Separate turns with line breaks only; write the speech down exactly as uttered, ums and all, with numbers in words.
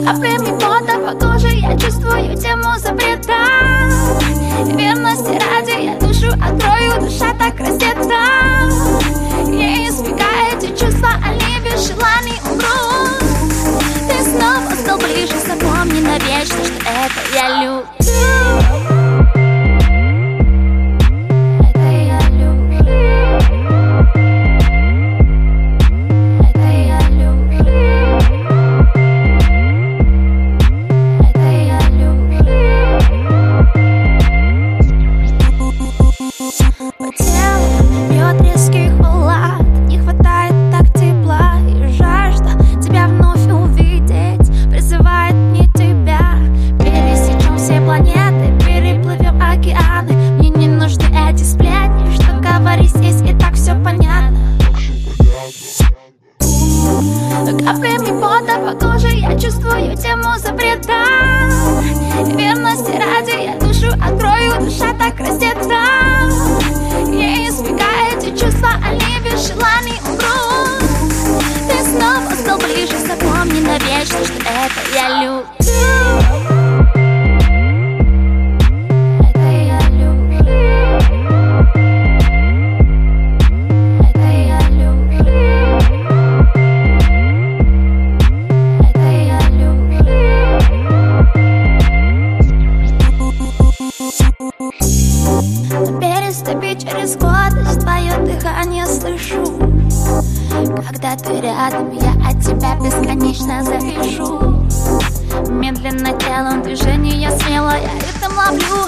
Каплями пота по коже я чувствую тему запрета. Верности ради я душу открою, душа так раздета. Не избегай эти чувства, они без желаний умрут. Ты снова стал ближе, запомни навечно, что это я люблю. Каплями пота по коже я чувствую тему запрета. Верности ради я душу открою, душа так раздета. Не избегай эти чувства, они без желаний умрут. Ты снова стал ближе, запомни навечно, что это я люблю. Переступи через гордость, твое дыхание слышу. Когда ты рядом, я от тебя бесконечно завишу. Медленно телом движение смело, я ритм ловлю.